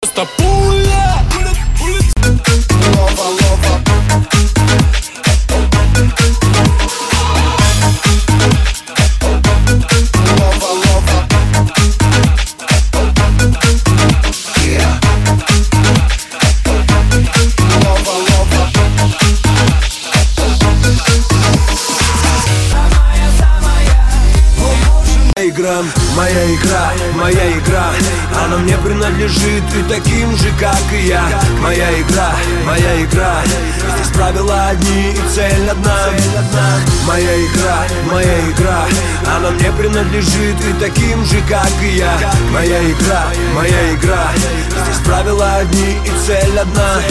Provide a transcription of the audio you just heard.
просто пуля. Лова, лова. Лова, лова. Yeah. Лова, лова. Моя игра, она мне принадлежит, и таким же, как и я. Моя игра, здесь правила одни и цель одна. Моя игра, она мне принадлежит, и таким же, как и я. Моя игра, здесь правила одни и цель одна.